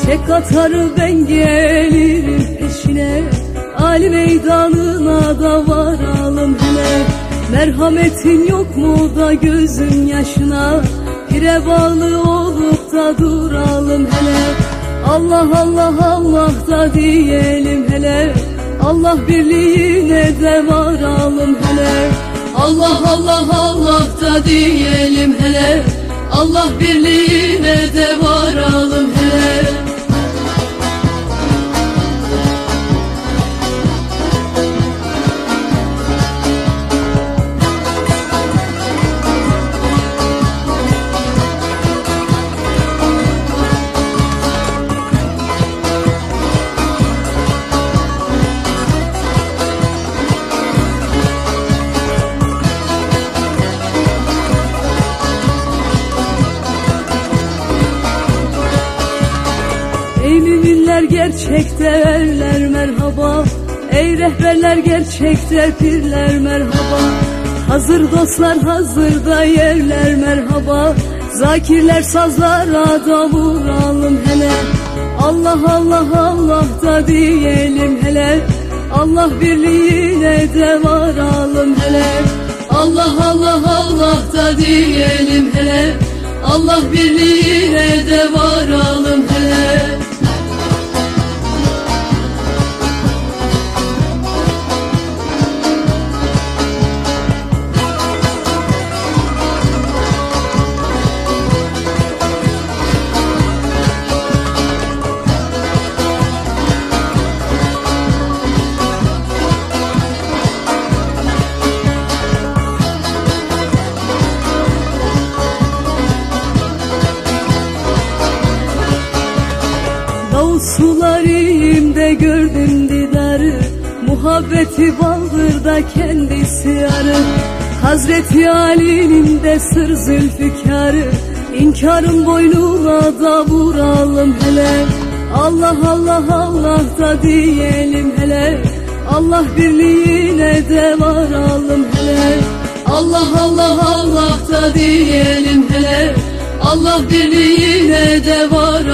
Çek atarı ben gelirim peşine, Ali meydanına da varalım hele. Merhametin yok mu da gözün yaşına, pire bağlı olup da duralım hele. Allah Allah Allah da diyelim hele, Allah birliğine de varalım hele. Allah Allah Allah da diyelim hele, Allah birliğine de varalım hele. Ey müminler gerçekte erler merhaba, ey rehberler gerçekte pirler merhaba. Hazır dostlar hazırda yerler merhaba, zakirler sazlara da vuralım hele. Allah Allah Allah da diyelim hele, Allah birliğine de varalım hele. Allah Allah Allah da diyelim hele, Allah birliğine de varalım hele. Sular ilimde gördüm didarı, muhabbeti baldırda kendisi arı. Hazreti Ali'nin de sır zülfikarı, İnkarın boynuna da vuralım hele. Allah Allah Allah da diyelim hele, Allah birliğine de varalım hele. Allah Allah Allah da diyelim hele, Allah birliğine de varalım.